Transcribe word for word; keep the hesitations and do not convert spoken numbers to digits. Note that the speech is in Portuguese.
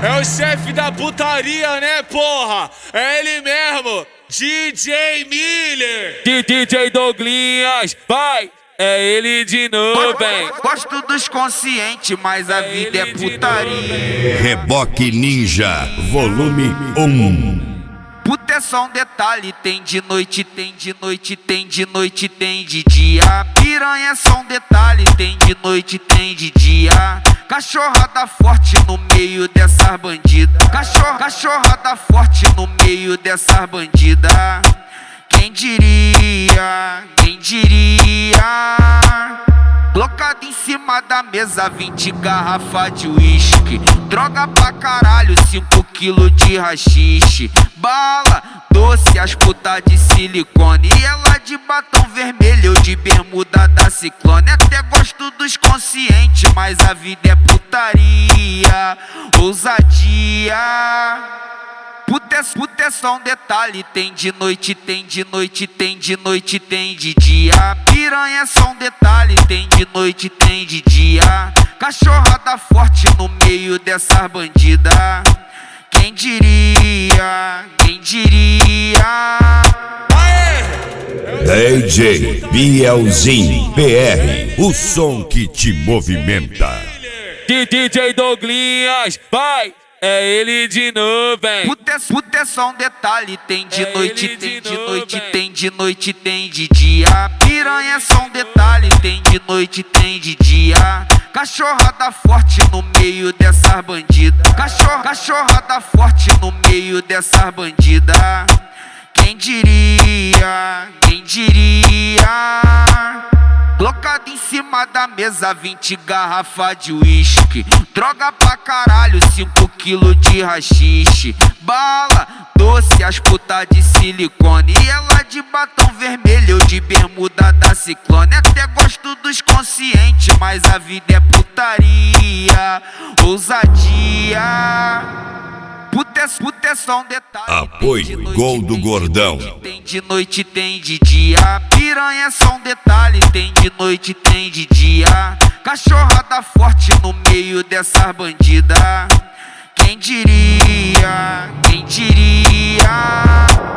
É o chefe da putaria, né, porra? É ele mesmo, D J Miller. D J Douglinhas, vai! É ele de novo, hein? Gosto dos conscientes, mas a vida é putaria. Reboque Ninja, volume um. Puta é só um detalhe, tem de noite, tem de noite, tem de noite, tem de dia. Piranha é só um detalhe, tem de noite, tem de dia. Cachorrada forte no meio dessas bandidas. Cachorro, cachorrada forte no meio dessas bandidas. Quem diria, quem diria? Colocado em cima da mesa, vinte garrafa de uísque. Droga pra caralho, cinco quilos de rachixe. Bala, doce, as putas de silicone. E ela de batom vermelho, eu de bermuda da Ciclone. Até gosto dos conscientes, mas a vida é putaria. Ousadia. Puta é, puta é só um detalhe, tem de noite, tem de noite, tem de noite, tem de dia. Piranha é só um detalhe, tem de noite, tem de dia. Cachorrada forte no meio dessas bandidas. Quem diria, quem diria? D J Bielzinho P R, o som que te movimenta. D J Douglinhas, vai! É ele de novo, hein? Puta é, puta é só um detalhe, tem de É noite, ele tem de de novo, noite, hein? tem de noite, tem de dia. Piranha é só um detalhe, tem de noite, tem de dia. Cachorrada forte no meio dessas bandidas. Cachorro, cachorrada forte no meio dessas bandidas. Quem diria, quem diria? Colocado em cima da mesa, vinte garrafa de uísque. Droga pra caralho, cinco quilos de rachixe. Bala, doce, as putas de silicone. E ela de batom vermelho, eu de bermuda da Ciclone. Até gosto dos conscientes, mas a vida é putaria. Ousadia. Puta é, puta é só um detalhe. Apoio Gol do Gordão. Tem de noite, tem de dia. Piranha é só um detalhe, tem de noite, tem de dia. Cachorrada forte no meio dessas bandidas. Quem diria, quem diria?